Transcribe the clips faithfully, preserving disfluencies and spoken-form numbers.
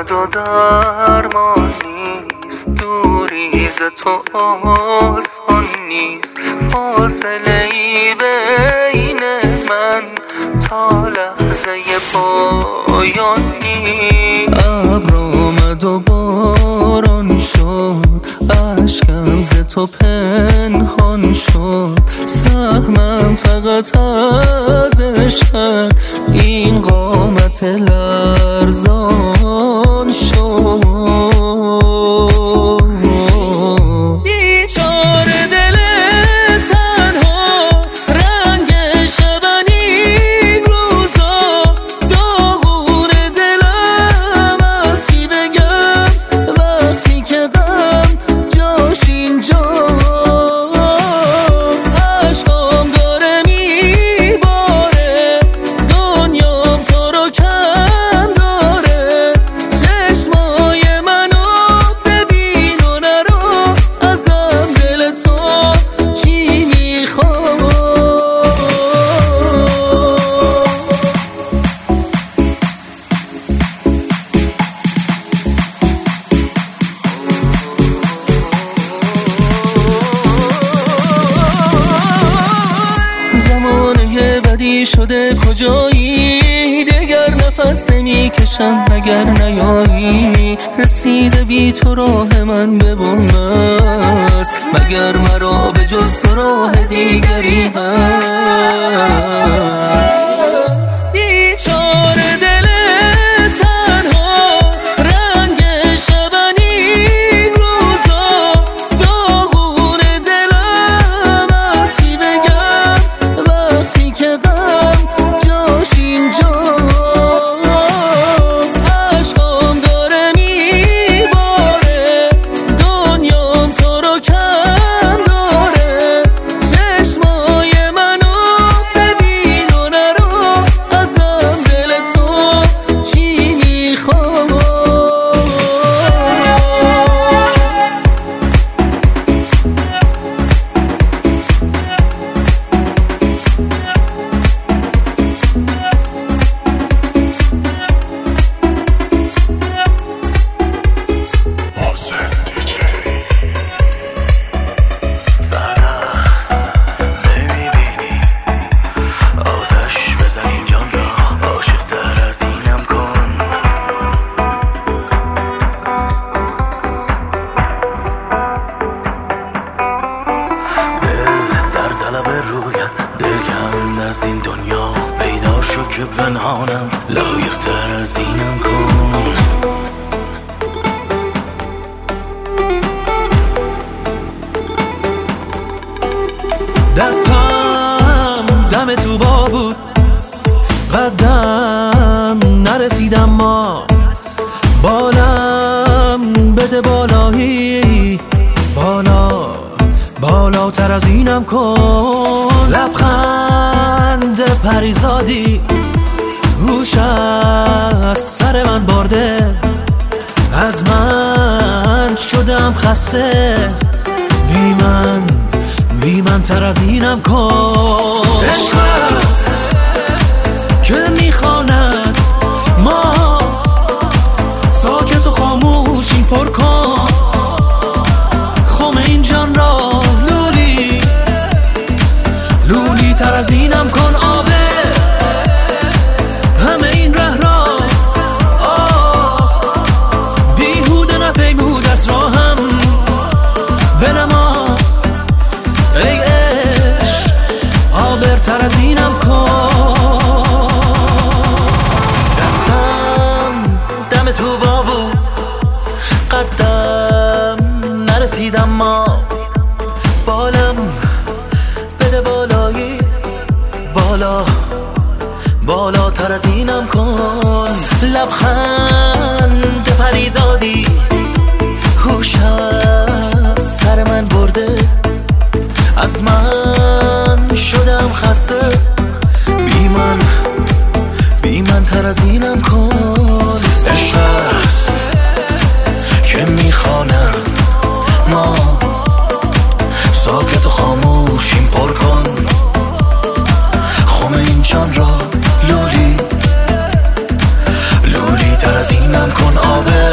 درد و درمان نیست، دوری ز تو آسان نیست، فاصله ای بین من تا لحظه پایان نیست. ابر آمد و باران شد، اشکم ز تو پنهان شد، سهمم فقط از عشقت این قامت لرزان شد. بیچاره دل تنها، رنگ شبن این روزا، داغون دلم از چی بگم وقتی که غم جاش اینجاست. عشقام داره میباره، دنیام تو رو کم داره، چشمای منو ببین و نرو، ازم دل تو چی میخواد. زمانه بدی شده کجایی، دگر نفس نمی کشم مگر نیایی، رسیده بی تو راه من به بنبست، مگر مرا به جز تو راه دیگری هست. بیچاره دل تنها، رنگ شبن این روزا، داغون دلم از چی بگم وقتی که غم جاش اینجاست. عشقام داره میباره، دنیام تو رو کم داره، چشمای منو ببین و نرو، ازم دل تو چی میخواد. از این دنیا پیدا شو که پنهانم، لایق تر از اینم کن. دستم دم تو با بود، قدم نرسیدم ما، بالم بده بالایی، بالا بالاتر از اینم کن. لبخند پریزادی گوش از سر من برده، از من شدم خسته، بی من بی من تر از اینم کن. عشق است که میخواند ما، ساکت و خاموشی پر کن، خم این جان را لولی لولی تر از اینم کن. آبه همه این ره را، آه بیهوده نپیمود از راهم، بنما ای عشق آبرتر از اینم کن. دستم دم تو با بود، قدم نرسیدم ما، بالم بده بالایی، بالا بالاتر از اینم کن. لبخند پریزادی هوش از سر من برده، از من شدم خسته، بی من بی من تر از اینم کن. عشق است که میخواند ما، ساکت و خاموشیم پر کن، خم این جان را لولی لولی تر از اینم کن. آبه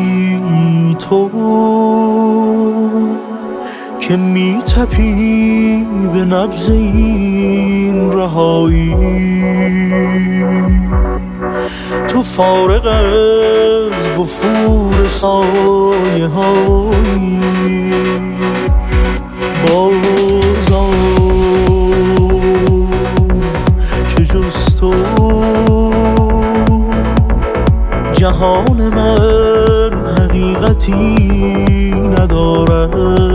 تو که می تپی به نبض این رهایی، تو فارغ از وفور سایه هایی بازا که جز تو جهان من حقیقتی ندارد.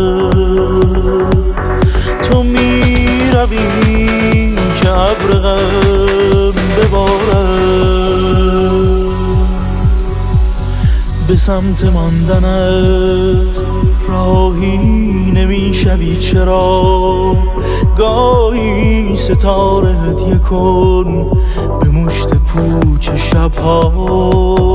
تو می روی که ابر غم ببارد، به سمت ماندنت راهی نمی شوی چرا؟ گاهی ستاره هدیه کن به مشت پوچ شبها.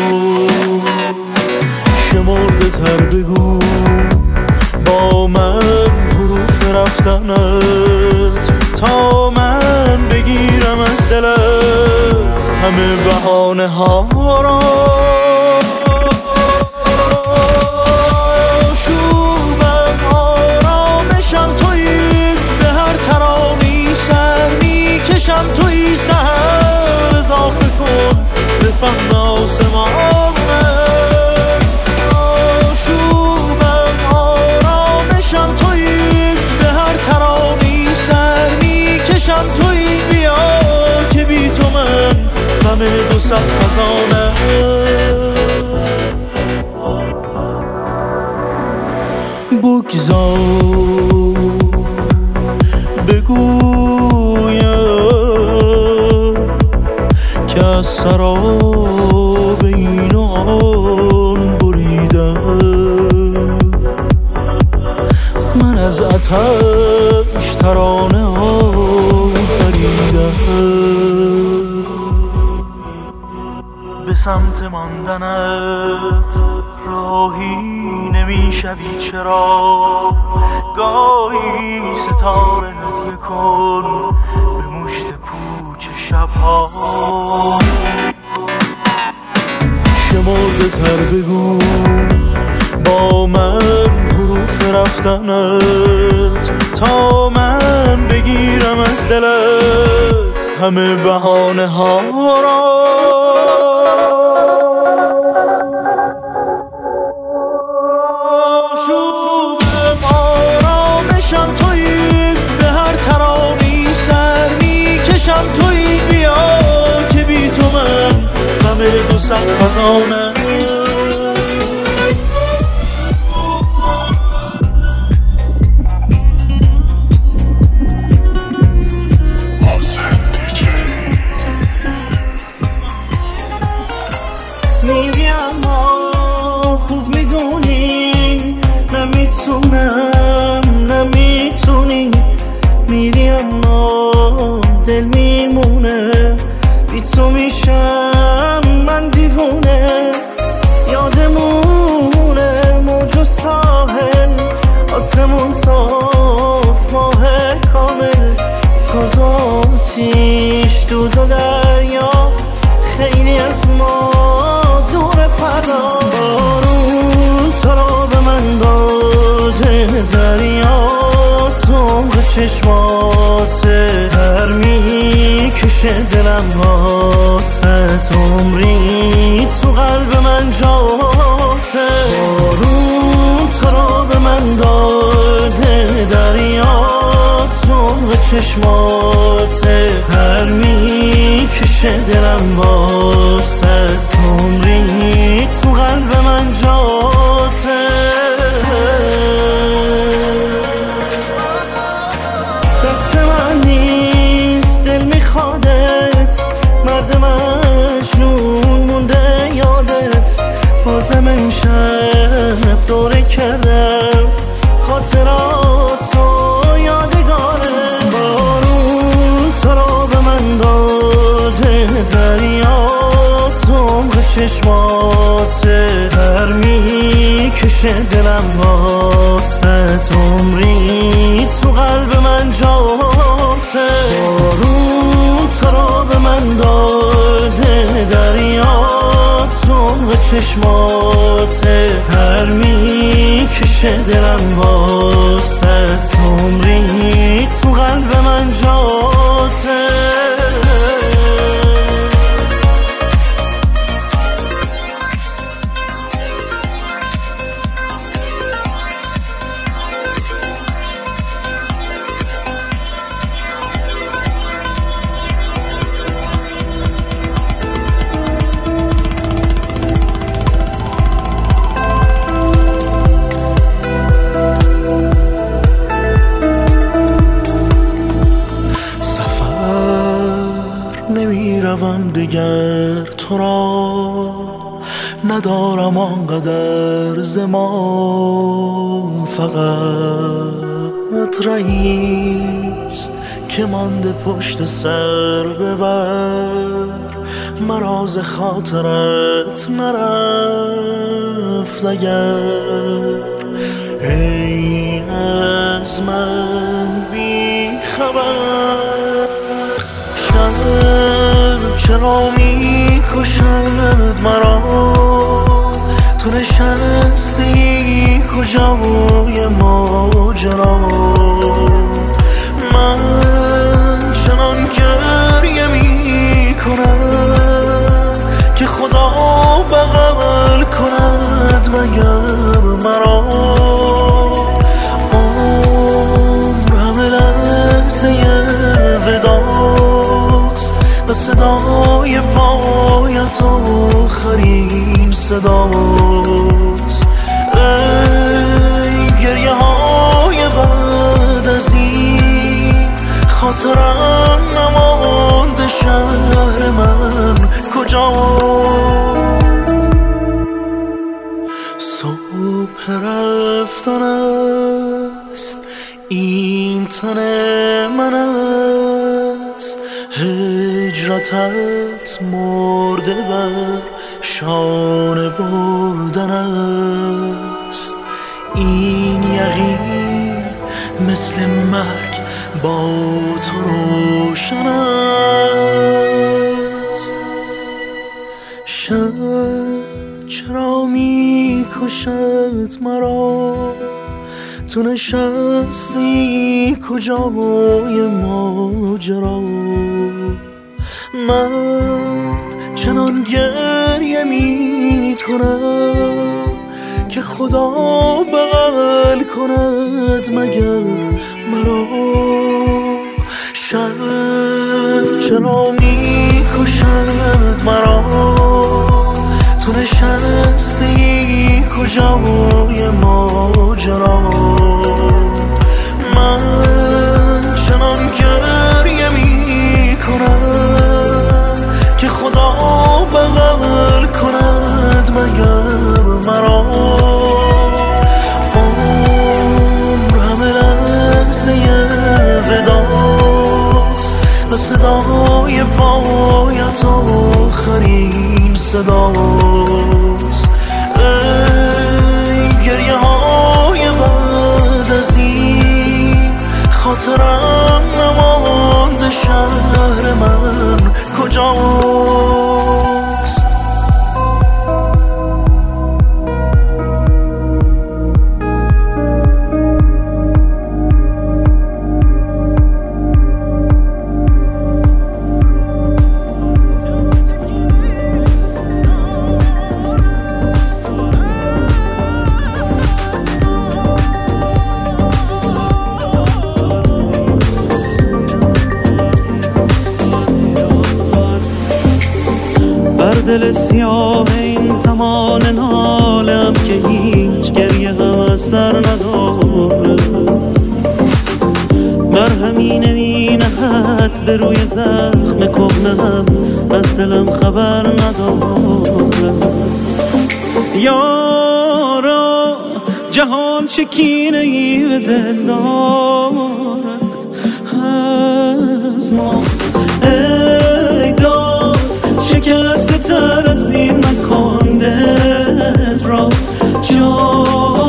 شمرده تر بگو با من حروف رفتنت، تا من بگیرم از دلت همه بهانه ها را. شومم آرامشم تویی، به هر ترانی سر میکشم تویی. سر اضافه کن به فهم آسمانه. شومم آرامشم تویی، به هر ترانی سر میکشم تویی. بیا که بی تو من غم دو صد خزانه. بگذار بگویم که از سراب این و آن بریدم، من از آتش ترانه آفریدم. به سمت ماندنت راهی نمی شوی چرا؟ گاهی ستاره هدیه کن به مشت پوچ شبها. شمرده تر بگو با من حروف رفتنت، تا من بگیرم از دلت همه بهانه ها را. شومم آرامشم تویی، به هر ترانی سر میکشم تویی. بیا که بی تو من غم دو صد خزانه. میگی اما خوب میدونی نمیتونم نمیتونی. میری اما دل میمونه، بی تو میشم من دیوونه. یادمونه موج و ساحل، آسمون صاف ماه کامل. ساز و آتیش دود و دریا، خیلی از ما دور فردا. بارون تو را به من داده، دریا تنگ چشماته. هر میکشه دلم واسه عمری تو قلب من جاته. بارون تو را به من داده، دریا تنگ چشماته. هر میکشه دلم واسه عمری تو قلب من جاته. دست من نیست دل میخوادت، مرد مجنون مونده یادت. بازم امشب دوره کردم خاطراتو یادگاره. بارون تو را به من داده، دریا تنگ چشماته. هر میکشه دلم واسه عمری تو قلب من جاته. بارون تو را به من داده، دریا تنگ چشماته، هر میکشه دلم واسه عمری تو قلب من جاته. نمیروم دیگر تو را، ندارم آنقدر زمان، فقط رئیست که مانده پشت سر ببر، مراز خاطرت نرفت اگر، ای از من بی خبر. شب چرا می کشد مرا، تو نشستی کجای ماجرا، من چنان گریه می کنم که خدا بغل کند مگر مرا. عمر همه لحظه وداست و صدای پایت آخرین صداست. ای گریه های بعد از این، خاطرم نمانده شهر من کجا. صبح رفتن است این تن من است، هجرتت مرده بر شانه بردن است. این یقین مثل مرگ با تو روشن است. شب چرا می کشد مرا، تو نشستی کجای ماجرا، من چنان گریه می کنم که خدا بغل کند مگر مرا. شب چرا می کشد مرا، تو نشستی کجای ماجرا، من چنان گریه می کنم که خدا بغل کند مگر مرا. عمر همه لحظه وداست و صدای پایت آخرین صداست. ای گریه های بعد از این، خاطرم نمانده شهر من کجاست. دل سیاه این زمان نالم که هیچ گریه هم از سر ندارد، مرهمی نمی نهد به روی زخم کهنم، از دلم خبر ندارد. یارا جهان چه کینه ای به دل دارد از ما، ای داد شکسته تر از این مکان دل را جا.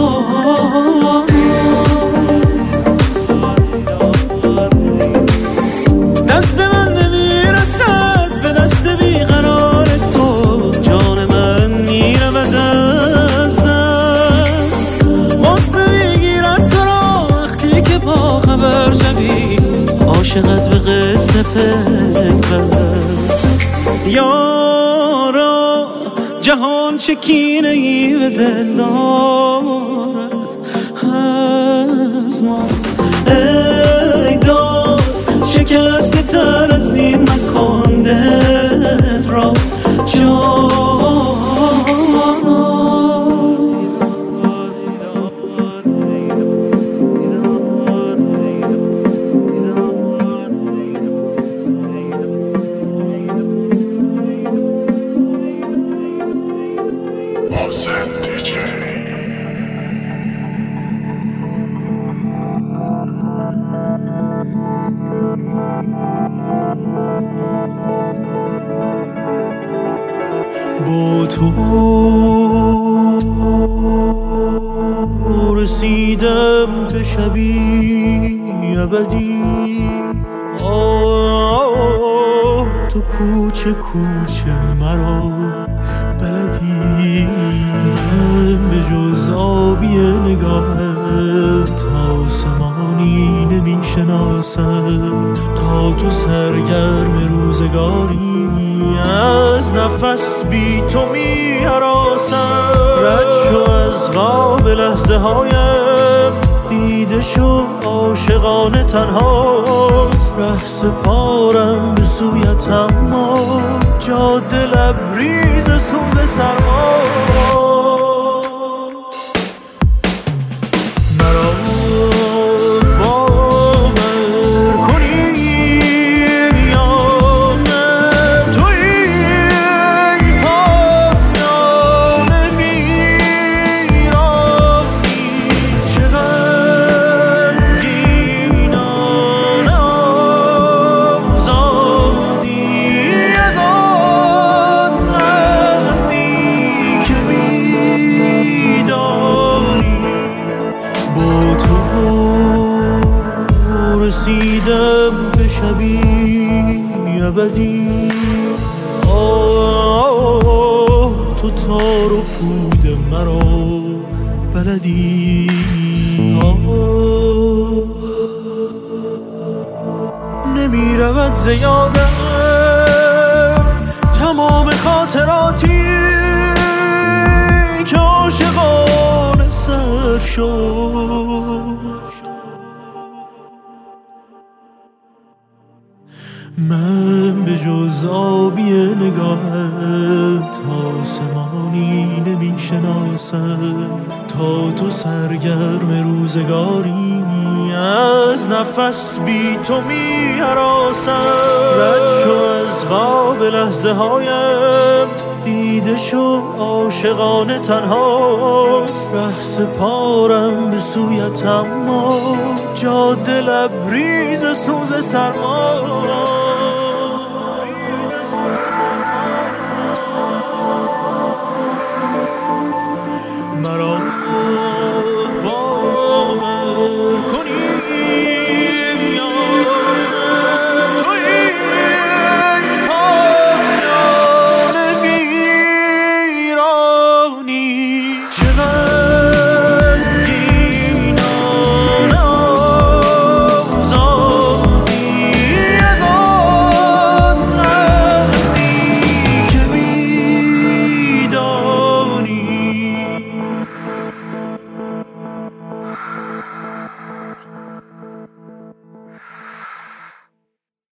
دست من نمیرسد به دست بیقرار تو، جان من میرود عاشقت به قصه پیوست. یارا جهان چه کینه ای به دل دارد از ما، ای داد شکسته تر از این مکن دل را جانا. با تو رسیدم به شبی ابدی، آه تو کوچه کوچه مرا بلدی. من به جز آبی نگاهت آسمانی نمی شناسم، تا تو سرگرم روزگاری از نفس بی تو می هراسم. رد شو از خواب لحظه هایم، دیده شو عاشقانه تنهاست. ره سپارم به سویت اما جاده لبریز سوز سرما. رسیدم به شبی ابدی، آه تو تار و پود مرا بلدی. نمی رود زیادم تمام خاطراتی که عاشقانه سر شد. من به جز آبی نگاهت آسمانی نمی شناسم، تا تو سرگرم روزگاری از نفس بی تو می هراسم. رد شو از خواب لحظه هایم، دیده شو عاشقانه تنهاست. ره سپارم به سویت اما جاده لبریز سوز سرما.